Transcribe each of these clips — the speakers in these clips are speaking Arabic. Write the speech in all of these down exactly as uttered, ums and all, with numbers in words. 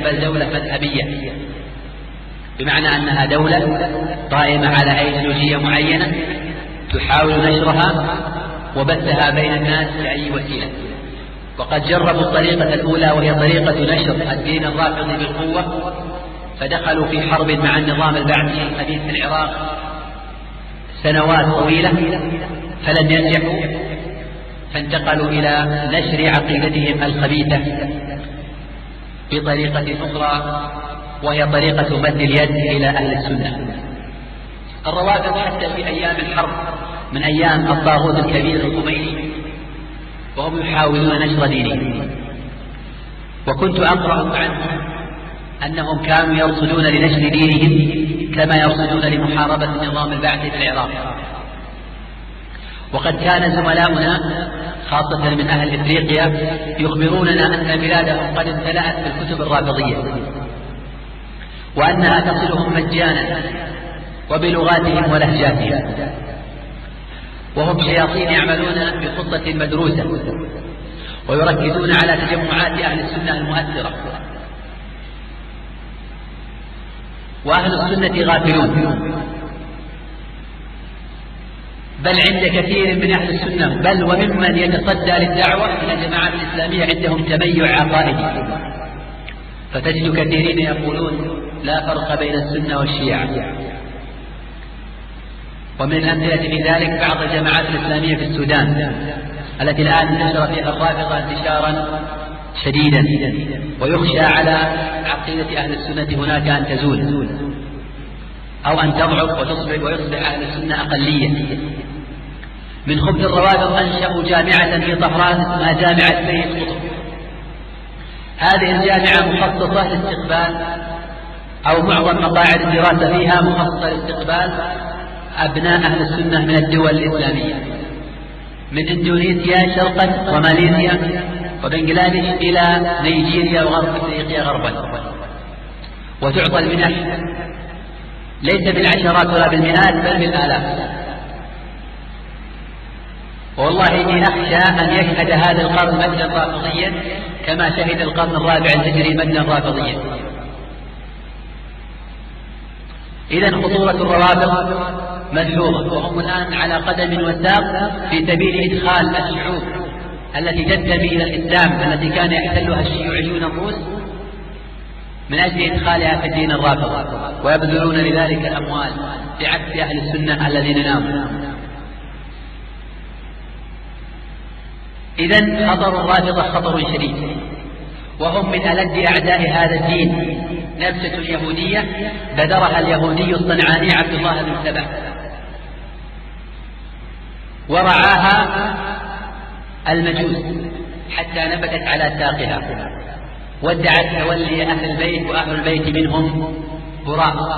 بل دولة مذهبية، بمعنى أنها دولة قائمة على أيديولوجية معينة تحاول نشرها وبثها بين الناس بأي وسيلة. وقد جربوا الطريقة الأولى وهي طريقة نشر الدين الرافضي بالقوة، فدخلوا في حرب مع النظام البعثي الخبيث في العراق سنوات طويلة فلم ينجحوا، فانتقلوا إلى نشر عقيدتهم الخبيثة بطريقة أخرى وهي طريقة مد اليد إلى أهل السنة. الروافض حتى في أيام الحرب من أيام الطاغوت الكبير الخميني وهم يحاولون نشر دينهم، وكنت أقرأ عنهم أنهم كانوا يرصدون لنشر دينهم كما يرصدون لمحاربة النظام البعثي في العراق. وقد كان زملاؤنا خاصة من أهل إفريقيا يخبروننا أن بلادهم قد امتلأت بالكتب الرافضية وأنها تصلهم مجانا وبلغاتهم ولهجاتهم، وهم شياطين يعملون بخطة مدروسة ويركزون على تجمعات أهل السنة المؤثرة، وأهل السنة غافلون، بل عند كثير من أهل السنة بل وممن يتصدى للدعوة إلى الجماعات الإسلامية عندهم تميع عقائدي، فتجد كثيرين يقولون لا فرق بين السنة والشيعة. ومن الأمثلة في ذلك بعض الجماعات الإسلامية في السودان التي الآن انتشر فيها الرافضة انتشارا شديدا، ويخشى على عقيدة أهل السنة هناك أن تزول أو أن تضعف وتصبح ويصبح أهل السنة أقلية. من خبث الروافض أنشأوا جامعة في طهران اسمها جامعة سيد قطب. هذه الجامعة مخصصة لاستقبال أو معظم مقاعد الدراسة فيها مخصصة لاستقبال أبناء أهل السنة من الدول الإسلامية، من إندونيسيا شرقا وماليزيا وبنغلاديش إلى نيجيريا وغرب أفريقيا غربا، وتعطى المنح ليس بالعشرات ولا بالمئات بل بالآلاف. والله إني أخشى أن يشهد هذا القرن مجدا رافضيا كما شهد القرن الرابع الهجري مجدا رافضيا. إذن خطورة الروافض ملحوظة، وهم الآن على قدم وساق في سبيل إدخال الشعوب التي تنتمي إلى الإسلام التي كان يحتلها الشيوعيون الروس من أجل إدخالها في الدين الرافض، ويبذلون لذلك الأموال بعكس أهل السنة الذين ناموا. إذن خطر الرافضة خطر شديد، وهم من ألد أعداء هذا الدين. نبتة اليهودية بذرها اليهودي الصنعاني عبد الله بن سبع، ورعاها المجوس حتى نبتت على ساقها، وادعت تولي أهل البيت وأهل البيت منهم براء.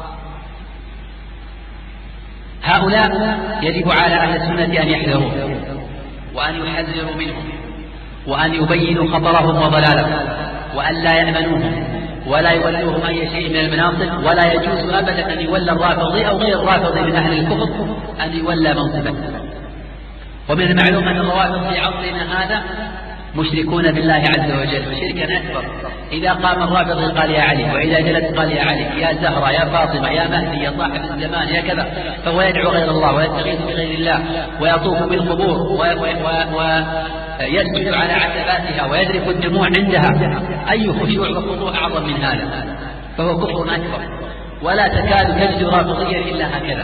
هؤلاء يجب على أهل السنة أن يحذروا وأن يحذروا منهم وأن يبينوا خطرهم وضلالهم، وأن لا يأمنوهم ولا يولوهم أي شيء من المناصب، ولا يجوز أبدا أن يولى الرافضي أو غير الرافضي من أهل الكفر أن يولى منصبا. ومن المعلوم أن الروافض في عصرنا هذا مشركون بالله عز وجل وشركا أكبر. إذا قام الرافضي قال يا علي، وإذا جلس قال يا علي، يا زهرة، يا فاطمة، يا مهدي، يا صاحب الزمان، يا كذا، فهو يدعو غير الله ويستغيث بغير الله ويطوف بالقبور ويسجد على عتباتها ويذرف الدموع عندها. أي خشوع وخضوع أعظم من هذا؟ فهو كفر أكبر، ولا تكاد تجد رافضيا إلا هكذا.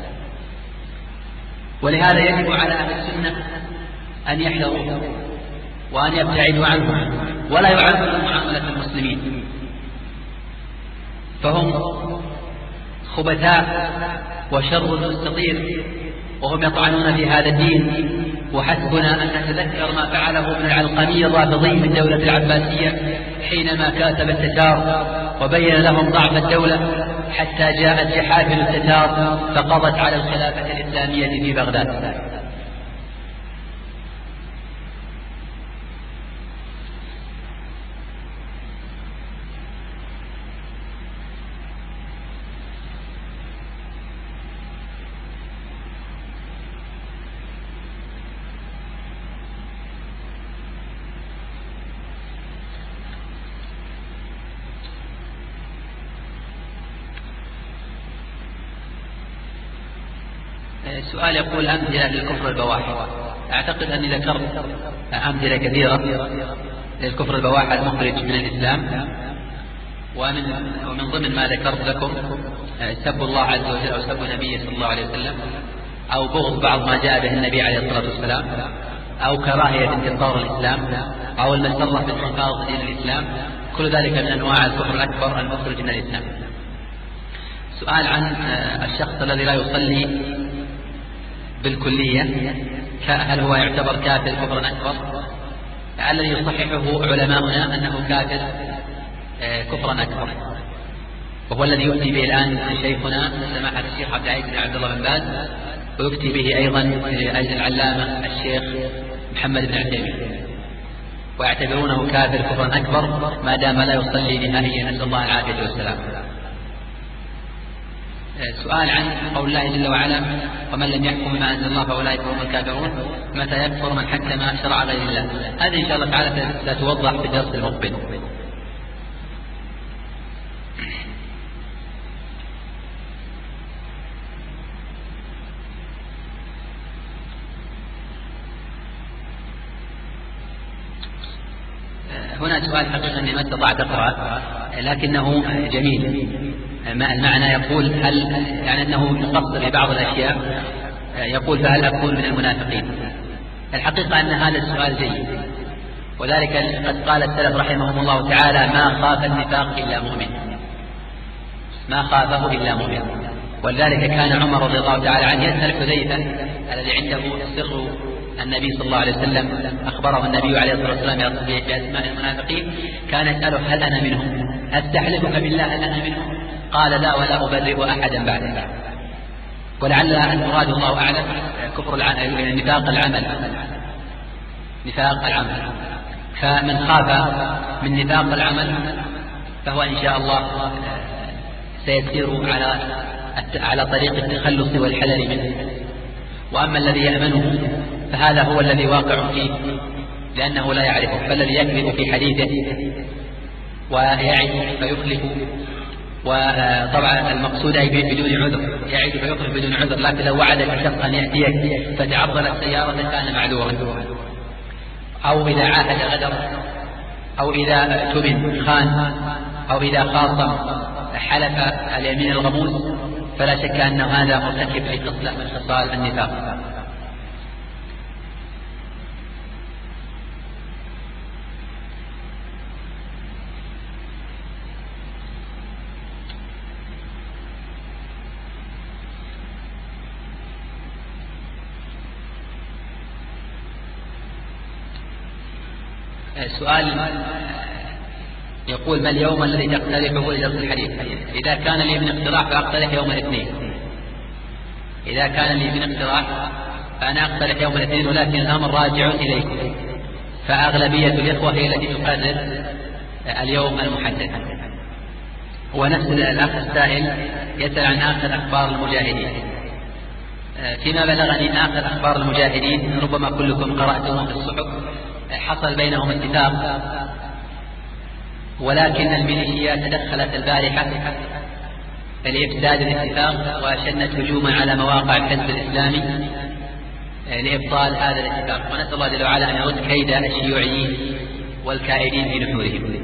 ولهذا يجب على أهل السنة أن يحذروا وأن يبتعدوا عنهم ولا يعاملوا معاملة المسلمين، فهم خبثاء وشر مستطير وهم يطعنون في هذا الدين. وحسبنا أن نتذكر ما فعله ابن العلقمي الرافضي من دولة العباسية حينما كاتب التتار وبين لهم ضعف الدولة حتى جاءت جحافل التتار فقضت على الخلافة الإسلامية في بغداد. السؤال يقول أمثلة للكفر البواح. أعتقد أني ذكرت أمثلة كثيرة للكفر البواح المخرج من الإسلام، ومن, ومن ضمن ما ذكرت لكم سب الله عز وجل أو سب نبيه صلى الله عليه وسلم، أو بغض بعض ما جاء به النبي عليه الصلاة والسلام، أو كراهية انتصار الإسلام، أو المسرة بالحفاظ دين الإسلام. كل ذلك من أنواع الكفر الأكبر المخرج من الإسلام. سؤال عن الشخص الذي لا يصلي بالكلية، هل هو يعتبر كافر كفرا أكبر؟ الذي يصححه علماؤنا أنه كافر كفرا أكبر، وهو الذي يفتي به الآن شيخنا سماحة الشيخ عبد العزيز بن عبد الله بن باز، ويفتي به أيضا العلامة الشيخ محمد بن عثيمين، ويعتبرونه كافر كفرا أكبر ما دام لا يصلي نهائيا، نسأل الله العافية والسلام. سؤال عن قول الله جل وعلا: ومن لم يحكم بما أنزل الله فأولئك هم الكافرون، متى يكفر من حكم شرع غير الله؟ هذه إن شاء الله تعالى ستوضح في الدرس المقبل. هنا سؤال حقيقة أني ما استطعت أقرأ لكنه جميل. المعنى يقول: هل يعني أنه يقصر في بعض الأشياء، يقول: فهل أكون من المنافقين؟ الحقيقة أن هذا السؤال جيد، وذلك قد قال السلف رحمهم الله تعالى: ما خاف النفاق إلا مؤمن، ما خافه إلا مؤمن. ولذلك كان عمر رضي الله تعالى عنه يسأل حذيفة الذي عنده سر النبي صلى الله عليه وسلم، أخبره النبي عليه الصلاة والسلام بأسماء المنافقين، كان يسأله: هل أنا منهم؟ أستحلفك بالله هل أنا منهم؟ قال: لا ولا أبرئ أحدا بعدك. ولعل المراد الله أعلم كفر نفاق العمل، نفاق العمل. فمن خاف من نفاق العمل فهو إن شاء الله سيسير على على طريق التخلص والحذر منه. وأما الذي يأمنه فهذا هو الذي واقع فيه لأنه لا يعرفه، فالذي يكذب في حديثه ويعد فيخلف، وطبعا المقصود أي بدون عذر، يعد فيخلف بدون عذر، لكن لو وعدك شخص أن يأتيك فتعطلت سيارة كان معذورا. أو إذا عاهد غدر، أو إذا تمن خان، أو إذا خاصم حلف اليمين الغموس، فلا شك أن هذا مرتكب لخصلة من خصال النفاق. سؤال يقول: ما اليوم الذي تقترحه لدرس الحديث؟ إذا كان لي من اقتراح فأقترح يوم الاثنين، إذا كان لي من اقتراح فأنا أقترح يوم الاثنين، ولكن الأمر راجع إليكم، فأغلبية الإخوة هي التي تقرر اليوم المحدد. ونفس الأخ السائل يسأل عن آخر أخبار المجاهدين. فيما بلغني آخر أخبار المجاهدين ربما كلكم قرأتم في الصحف، حصل بينهم اتفاق، ولكن الميليشيا تدخلت البارحة لإفساد الاتفاق، وشنت هجوما على مواقع الحزب الإسلامي لإبطال هذا الاتفاق، ونسأل الله جل وعلا أن يرد كيد الشيوعيين والكائدين في نحورهم.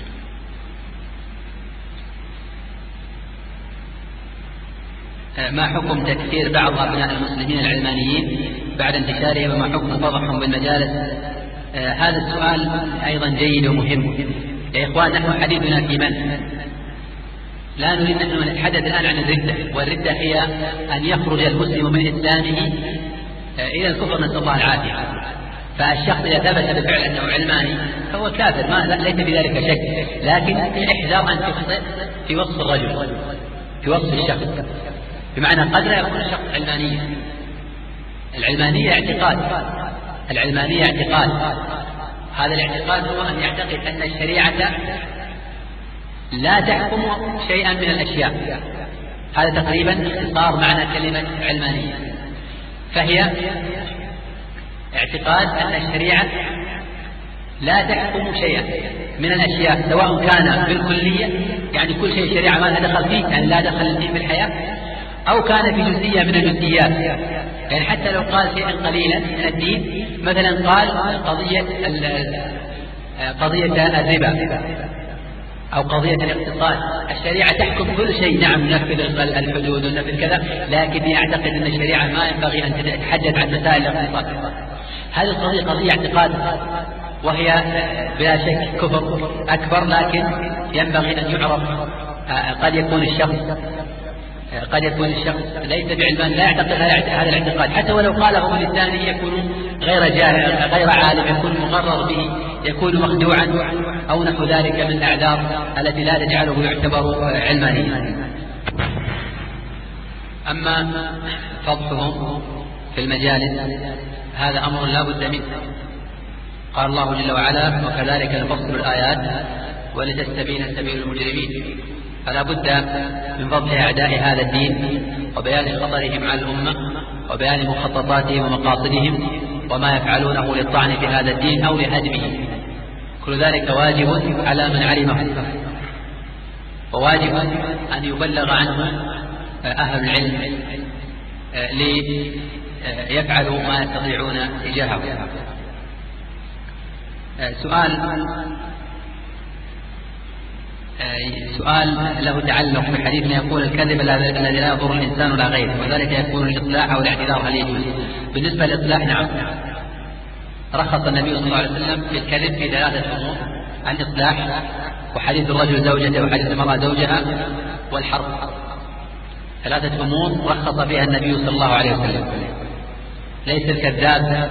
ما حكم تكفير بعض أبناء المسلمين العلمانيين بعد انتشارهم، وما حكم فضحهم بالمجالس؟ آه هذا السؤال أيضا جيد ومهم. يا إخوان، نحن حديثنا في من؟ لا نريد أن نتحدث الآن عن الردة، والردة هي أن يخرج المسلم من إسلامه آه إلى الكفر، نسأل الله العافية. فالشخص إذا ثبت بالفعل أنه علماني فهو كافر، ما ليس بذلك شك، لكن احذر أن تخطئ في وصف الرجل، في وصف الشخص، بمعنى قد لا يكون الشخص علمانيا. العلمانية اعتقاد، العلمانية اعتقاد، هذا الاعتقاد هو أن يعتقد أن الشريعة لا تحكم شيئا من الأشياء. هذا تقريبا اختصار معنى كلمة علمانية. فهي اعتقاد أن الشريعة لا تحكم شيئا من الأشياء، سواء كان بالكلية يعني كل شيء الشريعة ما لها دخل فيه، يعني لا دخل فيه في الحياة، أو كان في جزئية من الجزئيات، يعني حتى لو قال شيئا قليلا من الدين، مثلا قال قضية قضية الربا أو قضية الاقتصاد، الشريعة تحكم كل شيء، نعم ننفذ الحدود وننفذ كذا، لكن يعتقد أن الشريعة ما ينبغي أن تتحدث عن مسائل الاقتصاد. هذه القضية قضية اعتقاد، وهي بلا شك كفر أكبر، لكن ينبغي أن يعرف. قد يكون الشخص قد يكون الشخص ليس بعلمان، لا يعتقد هذا الاعتقاد، حتى ولو قاله بلسانه يكون غير جاهل غير عالم، يكون مغرر به، يكون مخدوعا أو نحو ذلك من الأعذار التي لا تجعله يعتبر علمانيا. أما فضحهم في المجالس هذا أمر لا بد منه. قال الله جل وعلا: وكذلك نفصل الآيات ولتستبين سبيل المجرمين. فلا بد من فضح أعداء هذا الدين وبيان خطرهم على الأمة وبيان مخططاتهم ومقاصدهم وما يفعلونه للطعن في هذا الدين أو لهدمه. كل ذلك واجب على من علمه، وواجب أن يبلغ عنه أهل العلم ليفعلوا ما يستطيعون تجاهه. سؤال سؤال له تعلق بحديث ما يقول الكذب الذي لا يضر الإنسان ولا غيره، وذلك يكون الإصلاح أو الاعتذار هل يجوز؟ بالنسبة للإصلاح نعم، رخص النبي صلى الله عليه وسلم في الكذب في ثلاثة أمور: الإصلاح، وحديث الرجل زوجته، وحديث المرأة زوجها، والحرب. ثلاثة أمور رخص فيها النبي صلى الله عليه وسلم. ليس الكذاب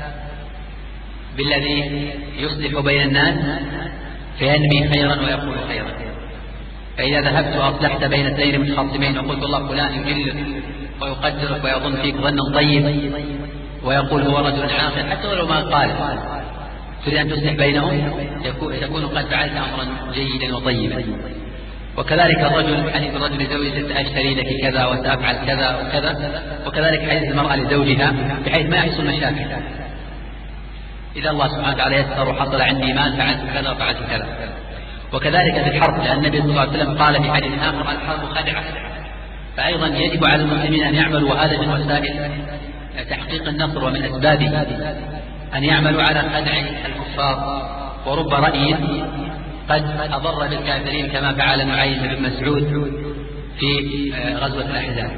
بالذي يصلح بين الناس فينمي خيرا ويقول خيرا، فإذا ذهبت وأصلحت بين اثنين متخاصمين وقلت والله فلان يجلك ويقدرك ويظن فيك ظنا طيب ويقول هو رجل عاقل، حتى ولو ما قال، تريد أن تصلح بينهم تكون قد فعلت أمرا جيدا وطيبا. وكذلك الرجل، حديث الرجل لزوجته: سأشتري لك كذا وسأفعل كذا وكذا. وكذلك حديث المرأة لزوجها بحيث ما يحصل مشاكل. إذا الله سبحانه وتعالى يسر وحصل عندي مال فعلت كذا وفعلت كذا. وكذلك في الحرب، لأن النبي صلى الله عليه وسلم قال في حديث آخر: الحرب خدعة. فأيضا يجب على المسلمين أن يعملوا، وهذا من وسائل تحقيق النصر ومن أسبابه، أن يعملوا على خدع الكفار. ورب رأي قد أضر بالكافرين كما فعل نعيم بن مسعود في غزوة الأحزاب.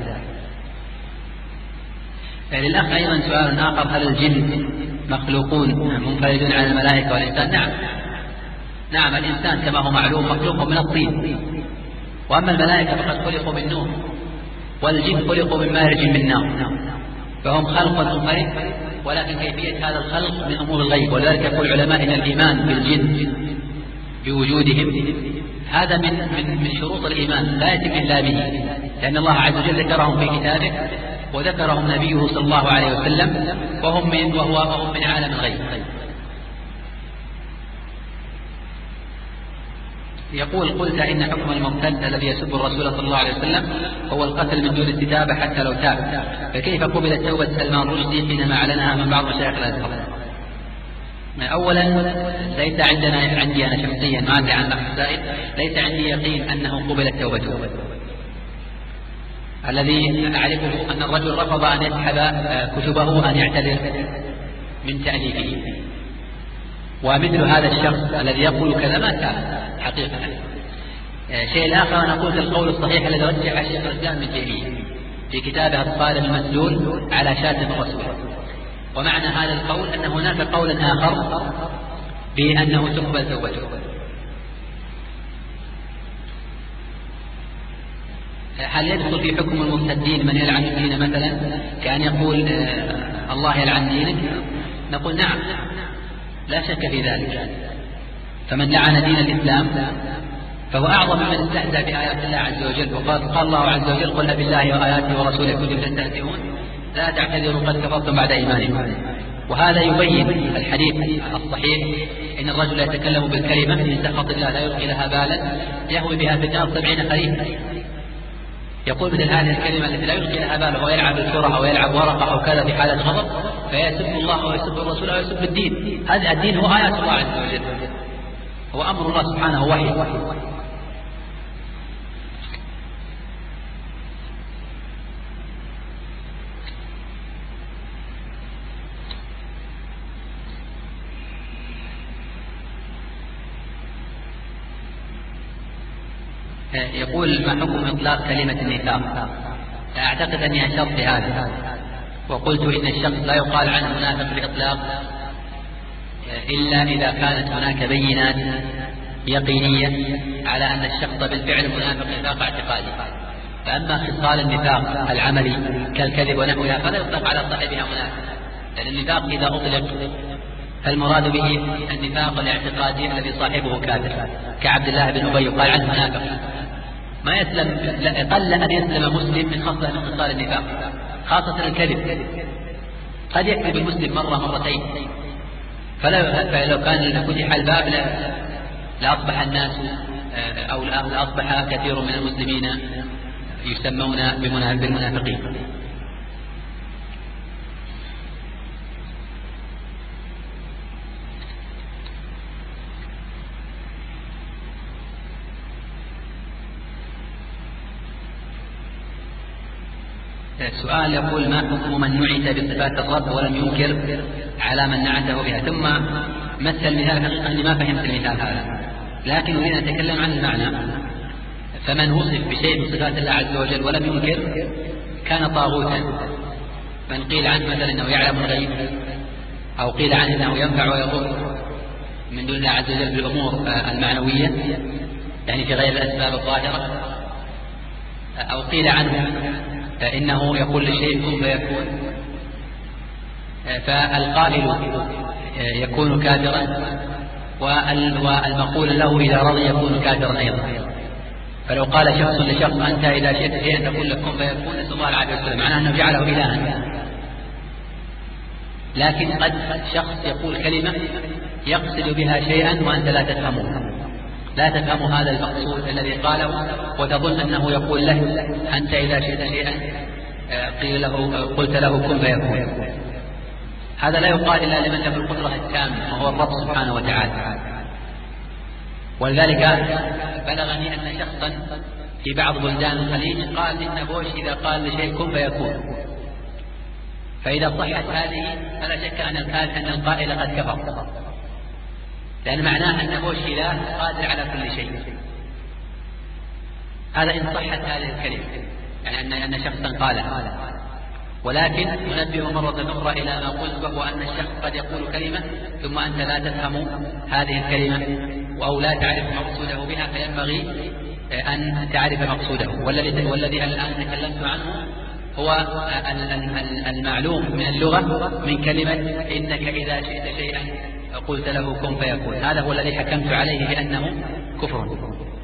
للأخ أيضا سؤال آخر: هل الجن مخلوقون منفردون عن الملائكة والإنسان؟ نعم نعم الإنسان كما هو معلوم مخلوق من الطين، وأما الملائكة فقد خلقوا من نور، والجن خلقوا من مارج من نار، فهم خلق منفرد، ولكن كيفية هذا الخلق من أمور الغيب. ولذلك يقول العلماء إن الإيمان بالجن بوجودهم هذا من من من شروط الإيمان، لا يتم إلا به، لأن الله عز وجل ذكرهم في كتابه وذكرهم نبيه صلى الله عليه وسلم، وهم من وهو وهم من عالم الغيب. يقول: قلت إن حكم المرتد الذي يسب الرسول صلى الله عليه وسلم هو القتل من دون استتابة حتى لو تاب، فكيف قبلت توبة سلمان رشدي حينما أعلنها من بعض مشايخ الأزهر؟ أولا ليس عندنا عندي أنا شخصيا، ما أدري عن السائل، ليس عندي يقين أنه قبلت توبته. الذي أعرفه أن الرجل رفض أن يسحب كتبه، أن يعتذر من تأليفه. ومثل هذا الشخص الذي يقول كذا ما تاب حقيقة. شيء الآخر، أنا أقول القول الصحيح الذي رجح الشيخ الإسلام ابن تيمية في كتابه الصارم المسلول على شاتم الرسول. ومعنى هذا القول أن هناك قولا آخر بأنه تقبل توبته. هل يدخل في حكم المرتدين من يلعن الدين مثلا، كأن يقول آه الله يلعن دينك؟ نقول نعم لا شك في ذلك. فمن لعن دين الإسلام فهو أعظم من استهزأ بآيات الله عز وجل. وقال قال الله عز وجل: قل بالله وآياته ورسوله كنتم تستهزئون لا تعتذروا قد كفرتم بعد إيمانكم. وهذا يبين الحديث الصحيح: إن الرجل يتكلم بالكلمة من سخط الله لا يلقي لها بالا يهوي بها في النار سبعين خريفا. يقول مثل هذه الكلمة التي لا يلقي لها باله ويلعب الكرة أو يلعب ورقة أو كذا في حالة غضب، فيسب الله ويسب الرسول ويسب الدين. هذا الدين هو آيات الله عز وجل، هو أمر الله سبحانه وحي. يقول ما حكم إطلاق كلمة النفاق؟ أعتقد أني أشرت بهذا وقلت إن الشخص لا يقال عنه منافق بإطلاق إلا إذا كانت هناك بينات يقينية على أن الشخص بالفعل منافق نفاق اعتقادي. فأما خصال النفاق العملي كالكذب ونحوها فلا يطلق على صاحبها منافق، لأن النفاق إذا أطلق فالمراد به النفاق الاعتقادي الذي صاحبه كافر كعبد الله بن أبي قال عنه منافق. ما يسلم، قل أن يسلم مسلم من خصلة من خصال النفاق، خاصة الكذب. قد يكذب المسلم مرة مرتين، فلو كان فتح الباب لأصبح الناس أو لأصبح كثير من المسلمين يسمون بالمنافقين. السؤال يقول ما حكم من نعت بصفات الرب ولم ينكر على من نعته بها؟ ثم مثل المثال، حقيقة أني ما فهمت المثال هذا، لكن أريد أن أتكلم عن المعنى. فمن وصف بشيء من صفات الله عز وجل ولم ينكر كان طاغوتا. من قيل عنه مثلا أنه يعلم الغيب، أو قيل عنه أنه ينفع ويضر من دون الله عز وجل بالأمور المعنوية، يعني في غير الأسباب الظاهرة، أو قيل عنه إنه يقول لشيء كن فيكون، فالقائل يكون كافرا والمقول له إذا رضي يكون كافرا أيضا. فلو قال شخص لشخص أنت إذا شئت شيئا تقول لك كن فيكون، نسأل الله العافية والسلام، معناه أنه جعله إلها. لكن قد شخص يقول كلمة يقصد بها شيئا وأنت لا تفهمه، لا تفهم هذا المقصود الذي قاله، وتظن أنه يقول له أنت إذا شئت شيئا قيل له قلت له كن فيكون. هذا لا يقال إلا لمن له القدرة التامة وهو الرب سبحانه وتعالى. ولذلك بلغني أن شخصا في بعض بلدان الخليج قال إن بوش إذا قال لشيء كن فيكون، فإذا صحت هذه فلا شك أن القائل قد كفر، لأن معناه أن بوش إله قادر على كل شيء. هذا إن صحت هذه الكلمة، يعني أن أن شخصا قالها. ولكن ننبه مرة أخرى إلى ما قلت، وهو أن الشخص قد يقول كلمة ثم أنت لا تفهم هذه الكلمة أو لا تعرف مقصوده بها، فينبغي أن تعرف مقصوده. والذي والذي الآن تكلمت عنه هو المعلوم من اللغة من كلمة إنك إذا شئت شيئا قلت له كن فيكون. هذا هو الذي حكمت عليه بأنه كفر.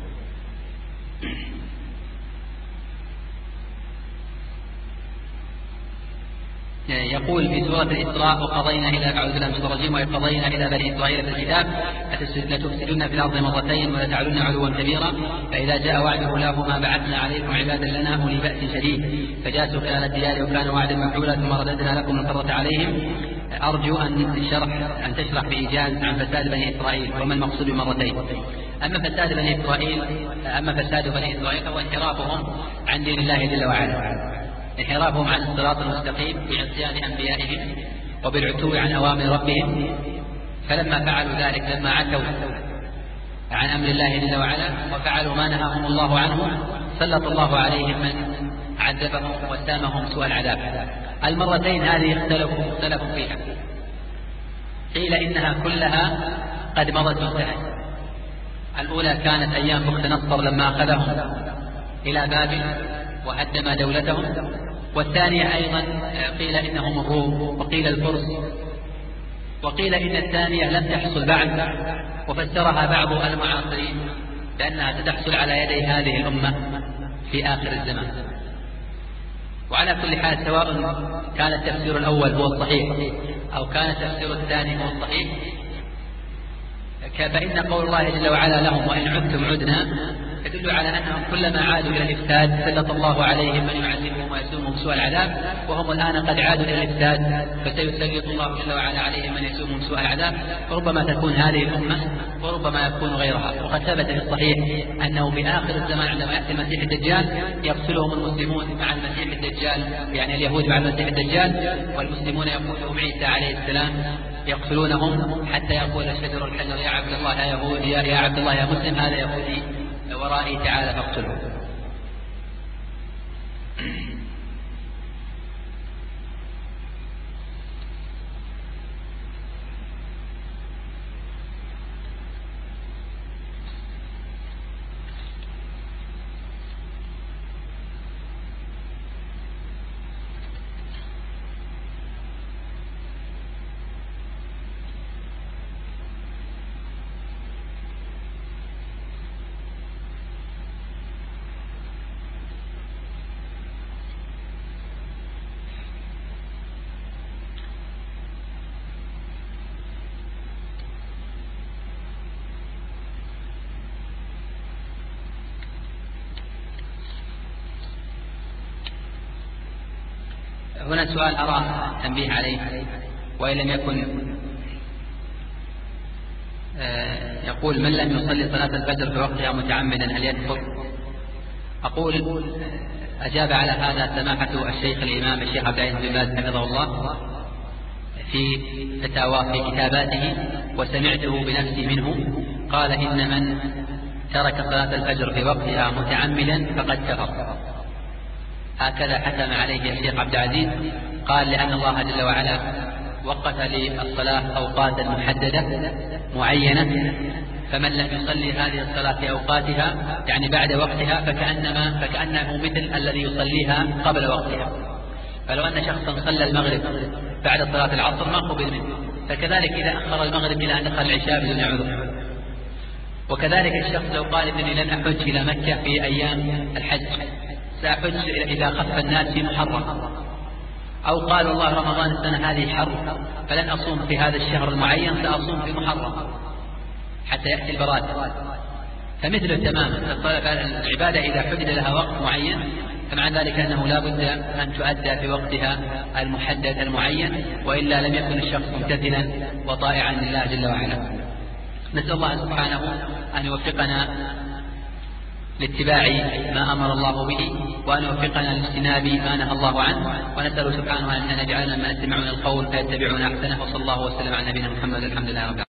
يقول في سورة الإسراء وقضينا إلى أعوذ بالله من الشيطان الرجيم وقضينا إلى بني إسرائيل في الكتاب لتفسدن في الأرض مرتين ولتعلن علوا كبيرا فإذا جاء وعد أولاهما بعثنا عليكم عبادا لنا أولي بأس شديد فجاسوا خلال الديار وكان وعدا مفعولا ثم رددنا لكم الكرة عليهم. أرجو أن تشرح أن تشرح بإيجاز عن فساد بني إسرائيل وما المقصود بمرتين. أما فساد بني إسرائيل أما فساد بني إسرائيل هو انحرافهم عن دين الله جل وعلا، انحرافهم عن الصراط المستقيم بعصيان أنبيائهم وبالعتو عن أوامر ربهم. فلما فعلوا ذلك، لما عتوا عن أمر الله جل وعلا وفعلوا ما نهاهم الله عنه، سلط الله عليهم من عذبهم وسامهم سوء العذاب. المرتين هذه اختلفوا اختلفوا فيها، قيل إنها كلها قد مضت وانتهت. الأولى كانت أيام بخت نصر لما أخذهم إلى بابل وهدم دولتهم، والثانية أيضا قيل إنهم الروم وقيل الفرس، وقيل إن الثانية لم تحصل بعد، وفسرها بعض المعاصرين بأنها ستحصل على يدي هذه الأمة في آخر الزمان. وعلى كل حال سواء كان التفسير الأول هو الصحيح أو كان التفسير الثاني هو الصحيح، فإن قول الله جل وعلا لهم وإن عدتم عدنا يدل على أنهم كلما عادوا إلى الإفساد سلط الله عليهم من يعذبهم ويسومهم سوء العذاب، وهم الآن قد عادوا إلى الإفساد فسيسلط الله جل وعلا عليهم من يسومهم سوء العذاب. وربما تكون هذه الأمة وربما يكون غيرها. وقد ثبت في الصحيح أنه في آخر الزمان عندما يأتي المسيح الدجال يقتلهم المسلمون مع المسيح الدجال، يعني اليهود مع المسيح الدجال، والمسلمون يقولهم عيسى عليه السلام يقتلونهم حتى يقول الشجر الحجر يا عبد الله يا يهودي يا عبد الله يا مسلم هذا يهودي ورائي تعالى فاقتله. هنا سؤال أرى تنبيه عليه، وإن لم يكن يقول: من لم يصلي صلاة الفجر في وقتها متعمدا هل يكفر؟ أقول: أجاب على هذا سماحة الشيخ الإمام الشيخ عبد العزيز بن باز حفظه الله في فتاواه في كتاباته، وسمعته بنفسي منه قال: إن من ترك صلاة الفجر في وقتها متعمدا فقد كفر. هكذا حكم عليه الشيخ عبد العزيز، قال: لأن الله جل وعلا وقت للصلاة أوقاتا محددة معينة، فمن لم يصلي هذه الصلاة في أوقاتها يعني بعد وقتها فكأنما فكأنه مثل الذي يصليها قبل وقتها. فلو أن شخصا صلى المغرب بعد صلاة العصر ما قبل منه، فكذلك إذا أخر المغرب إلى أن دخل العشاء بدون عذر. وكذلك الشخص لو قال إنني لن أحج إلى مكة في أيام الحج، سأحج إذا خف الناس في محرم، أو قال والله رمضان السنة هذه حر فلن أصوم في هذا الشهر المعين، سأصوم في محرم حتى يأتي البراد، فمثله تماما. العبادة إذا حدد لها وقت معين فمع ذلك أنه لا بد أن تؤدى في وقتها المحدد المعين، وإلا لم يكن الشخص ممتثلا وطائعا لله جل وعلا. نسأل الله سبحانه أن يوفقنا لاتباع ما أمر الله به، وأن يوفقنا لاجتناب ما نهى الله عنه، ونسأل سبحانه أن يجعلنا من يستمعون القول فيتبعون أحسنه. وصلى الله وسلم على نبينا محمد. الحمد لله رب العالمين.